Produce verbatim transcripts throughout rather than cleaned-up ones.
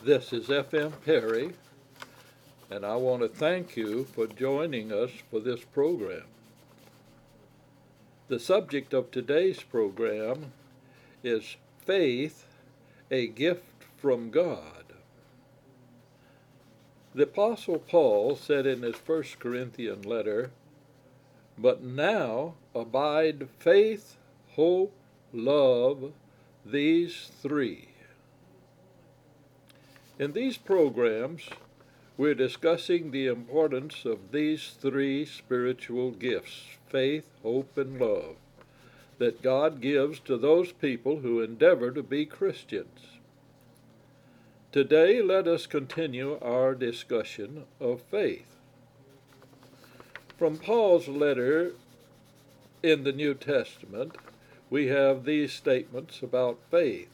This is F M Perry, and I want to thank you for joining us for this program. The subject of today's program is Faith, a Gift from God. The Apostle Paul said in his First Corinthian letter, "But now abide faith, hope, love, these three." In these programs, we're discussing the importance of these three spiritual gifts, faith, hope, and love, that God gives to those people who endeavor to be Christians. Today, let us continue our discussion of faith. From Paul's letter in the New Testament, we have these statements about faith.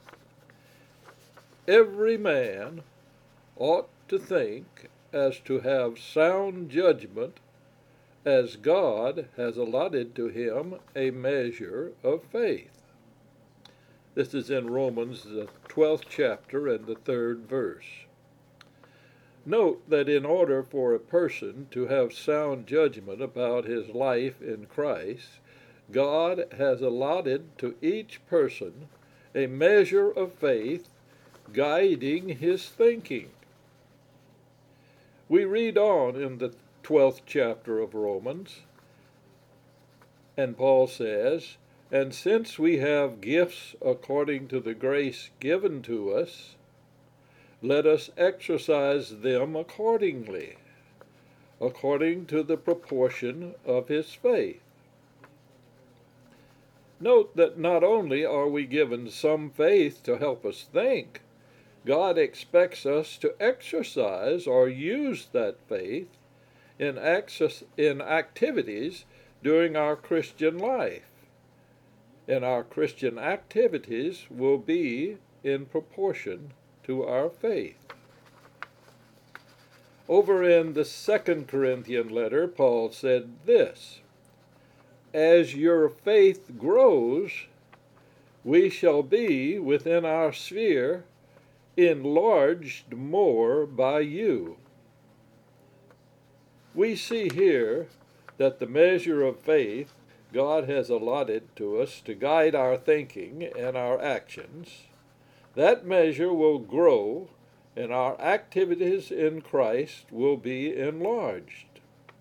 Every man ought to think as to have sound judgment, as God has allotted to him a measure of faith. This is in Romans, the twelfth chapter and the third verse. Note that in order for a person to have sound judgment about his life in Christ, God has allotted to each person a measure of faith guiding his thinking. We read on in the twelfth chapter of Romans, and Paul says, "And since we have gifts according to the grace given to us, let us exercise them accordingly, according to the proportion of his faith." Note that not only are we given some faith to help us think, God expects us to exercise or use that faith in, access, in activities during our Christian life. And our Christian activities will be in proportion to our faith. Over in the Second Corinthian letter, Paul said this, "As your faith grows, we shall be within our sphere enlarged more by you." We see here that the measure of faith God has allotted to us to guide our thinking and our actions, that measure will grow and our activities in Christ will be enlarged.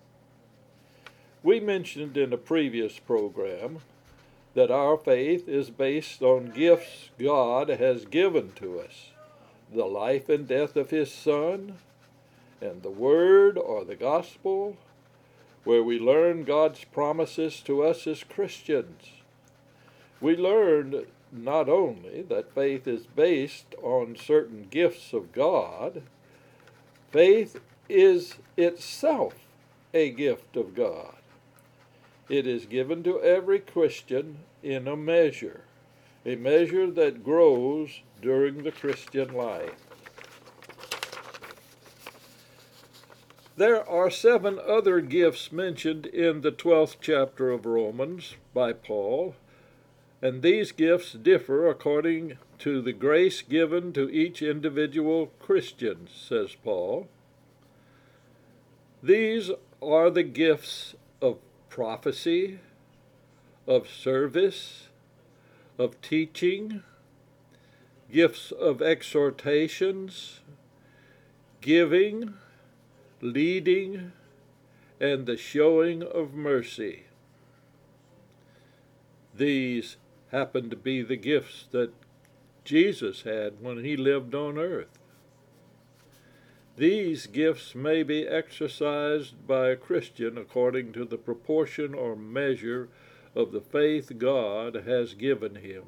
We mentioned in a previous program that our faith is based on gifts God has given to us: the life and death of his Son, and the Word or the Gospel, where we learn God's promises to us as Christians. We learned not only that faith is based on certain gifts of God, faith is itself a gift of God. It is given to every Christian in a measure, a measure that grows during the Christian life. There are seven other gifts mentioned in the twelfth chapter of Romans by Paul, and these gifts differ according to the grace given to each individual Christian, says Paul. These are the gifts of prophecy, of service, of teaching, gifts of exhortations, giving, leading, and the showing of mercy. These happen to be the gifts that Jesus had when he lived on earth. These gifts may be exercised by a Christian according to the proportion or measure of the faith God has given him.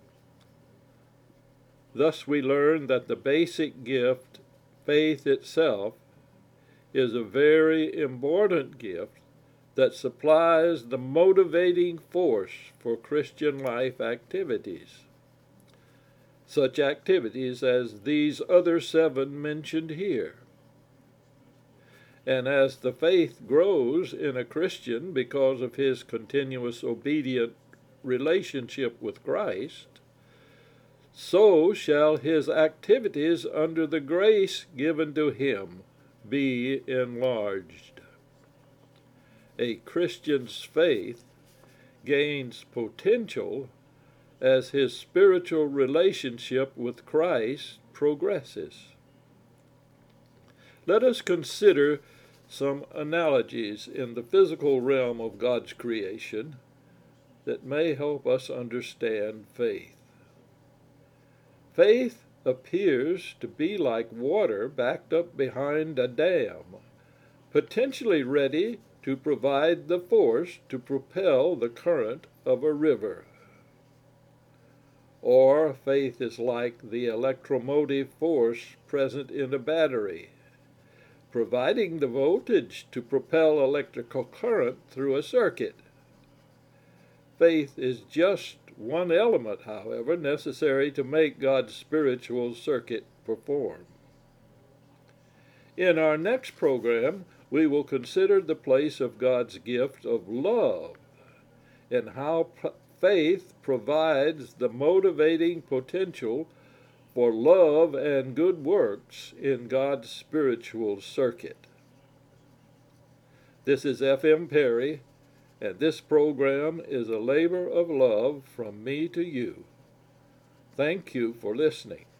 Thus we learn that the basic gift, faith itself, is a very important gift that supplies the motivating force for Christian life activities, such activities as these other seven mentioned here. And as the faith grows in a Christian because of his continuous obedient relationship with Christ, so shall his activities under the grace given to him be enlarged. A Christian's faith gains potential as his spiritual relationship with Christ progresses. Let us consider some analogies in the physical realm of God's creation that may help us understand faith. Faith appears to be like water backed up behind a dam, potentially ready to provide the force to propel the current of a river. Or faith is like the electromotive force present in a battery, providing the voltage to propel electrical current through a circuit. Faith is just one element, however, necessary to make God's spiritual circuit perform. In our next program, we will consider the place of God's gift of love and how faith provides the motivating potential for love and good works in God's spiritual circuit. This is F M Perry, and this program is a labor of love from me to you. Thank you for listening.